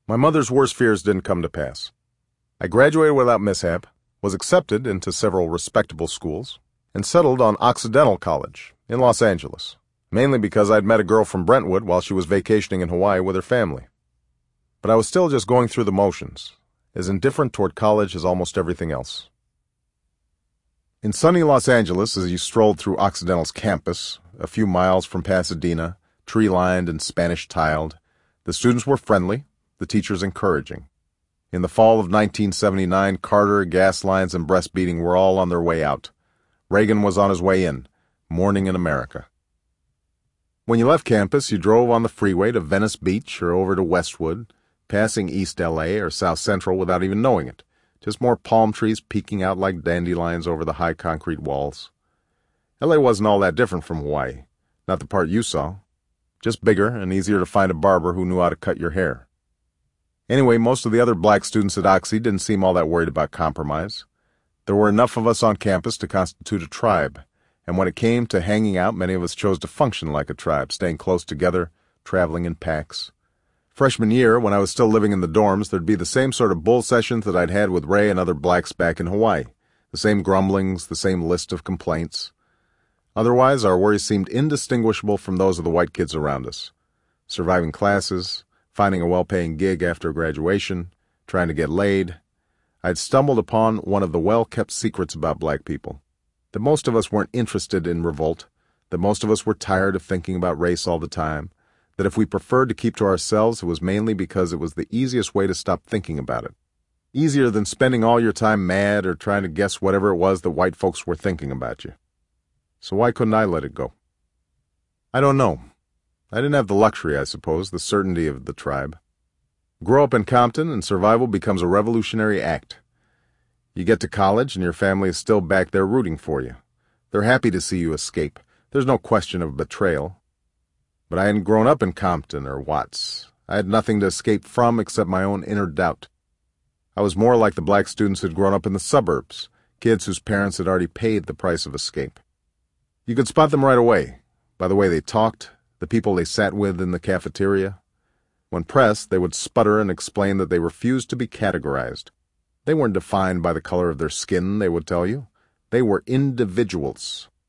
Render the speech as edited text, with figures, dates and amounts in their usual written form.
My mother's worst fears didn't come to pass. I graduated without mishap, was accepted into several respectable schools, and settled on Occidental College in Los Angeles, mainly because I'd met a girl from Brentwood while she was vacationing in Hawaii with her family. But I was still just going through the motions, as indifferent toward college as almost everything else. In sunny Los Angeles, as you strolled through Occidental's campus, a few miles from Pasadena, tree-lined and Spanish-tiled, the students were friendly, the teachers encouraging. In the fall of 1979, Carter, gas lines, and breastfeeding were all on their way out. Reagan was on his way in, morning in America. When you left campus, you drove on the freeway to Venice Beach or over to Westwood, passing East L.A. or South Central without even knowing it, just more palm trees peeking out like dandelions over the high concrete walls. L.A. wasn't all that different from Hawaii, not the part you saw, just bigger and easier to find a barber who knew how to cut your hair. Anyway, most of the other black students at Oxy didn't seem all that worried about compromise. There were enough of us on campus to constitute a tribe, and when it came to hanging out, many of us chose to function like a tribe, staying close together, traveling in packs. Freshman year, when I was still living in the dorms, there'd be the same sort of bull sessions that I'd had with Ray and other blacks back in Hawaii, the same grumblings, the same list of complaints. Otherwise, our worries seemed indistinguishable from those of the white kids around us. Surviving classes, finding a well-paying gig after graduation, trying to get laid. I'd stumbled upon one of the well-kept secrets about black people, that most of us weren't interested in revolt, that most of us were tired of thinking about race all the time, that if we preferred to keep to ourselves, it was mainly because it was the easiest way to stop thinking about it. Easier than spending all your time mad or trying to guess whatever it was that white folks were thinking about you. So why couldn't I let it go? I don't know. I didn't have the luxury, I suppose, the certainty of the tribe. Grow up in Compton and survival becomes a revolutionary act. You get to college and your family is still back there rooting for you. They're happy to see you escape. There's no question of betrayal. But I hadn't grown up in Compton or Watts. I had nothing to escape from except my own inner doubt. I was more like the black students who'd grown up in the suburbs, kids whose parents had already paid the price of escape. You could spot them right away, by the way they talked, the people they sat with in the cafeteria. When pressed, they would sputter and explain that they refused to be categorized. They weren't defined by the color of their skin, they would tell you. They were individuals,